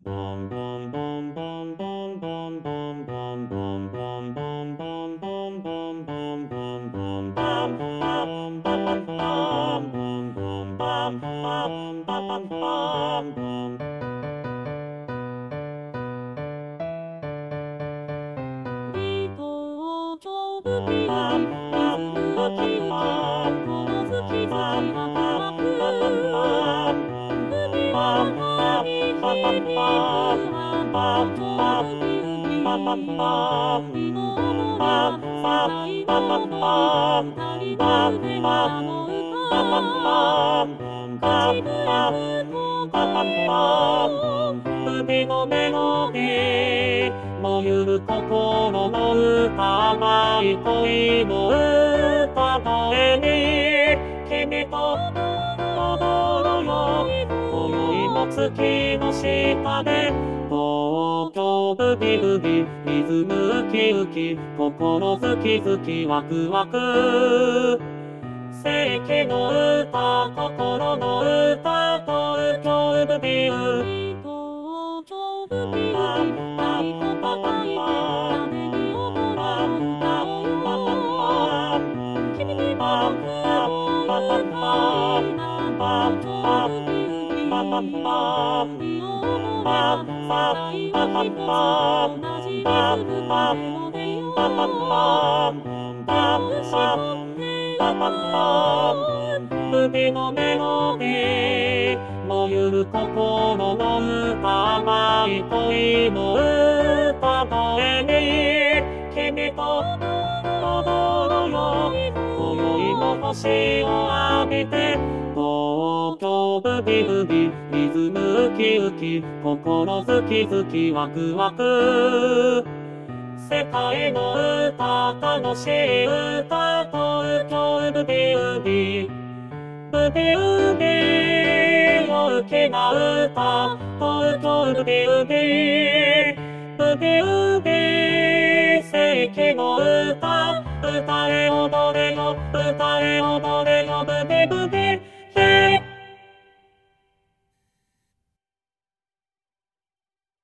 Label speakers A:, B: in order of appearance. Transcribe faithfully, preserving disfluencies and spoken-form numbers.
A: ボンボンボンボンボンボンボンボンボンボンボンボンボンボンボンボンボンバンバンバンバンバンボンボンバンバンバンバンバンボン
B: 離島上部ピアリズムがキウキこの好き好きは乾く海は旅日々は上部ピウキ海の思いは世代の思い二人の夢がの歌口笛吹こう
A: 海のメロディー燃ゆる心の歌が恋の歌声に君と踊ろうよ今宵も月の下で東京ブギブギリズムウキウキ心ズキズキワクワク世紀の歌心の歌東京ブギウギ
B: 東京ブギウギ愛とパパイヤ雨に踊ら歌おうよ君にバンバンバンバンバン東京ブギウギ海の思いは世代はきっと同じリズムのメロディーを絞って
A: 海のメロディー燃ゆる心の歌が恋の歌声に君と踊ろうよ今宵も星を浴びて東京ブギブギリズムウキウキ心ズキズキワクワク世界の歌楽しい歌東京ブギウギブギウギ陽気な歌東京ブギウギブギウギ世紀の歌歌え踊れよ歌え踊れよブギブギ